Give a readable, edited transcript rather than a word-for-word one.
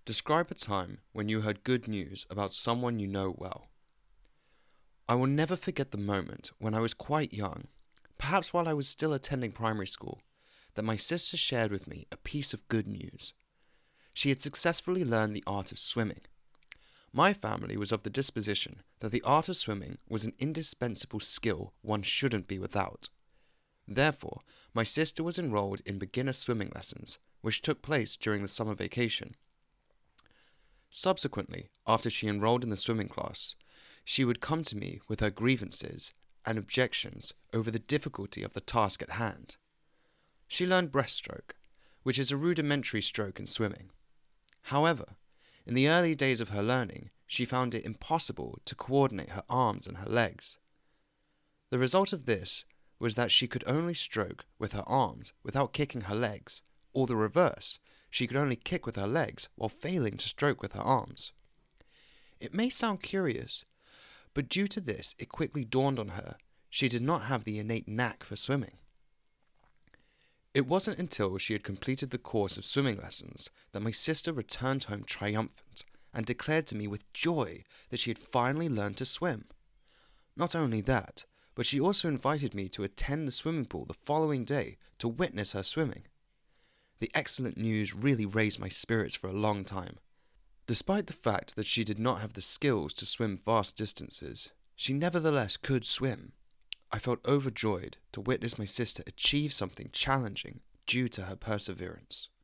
Describe a time when you heard good news about someone you know well. I will never forget the moment when I was quite young, perhaps while I was still attending primary school, that my sister shared with me a piece of good news. She had successfully learned the art of swimming. My family was of the disposition that the art of swimming was an indispensable skill one shouldn't be without. Therefore, my sister was enrolled in beginner swimming lessons, which took place during the summer vacation. Subsequently, after she enrolled in the swimming class, she would come to me with her grievances and objections over the difficulty of the task at hand. She learned breaststroke, which is a rudimentary stroke in swimming. However, in the early days of her learning, she found it impossible to coordinate her arms and her legs. The result of this was that she could only stroke with her arms without kicking her legs, or the reverse, she could only kick with her legs while failing to stroke with her arms. It may sound curious, but due to this it quickly dawned on her she did not have the innate knack for swimming. It wasn't until she had completed the course of swimming lessons that my sister returned home triumphant and declared to me with joy that she had finally learned to swim. Not only that, but she also invited me to attend the swimming pool the following day to witness her swimming. The excellent news really raised my spirits for a long time. Despite the fact that she did not have the skills to swim vast distances, she nevertheless could swim. I felt overjoyed to witness my sister achieve something challenging due to her perseverance.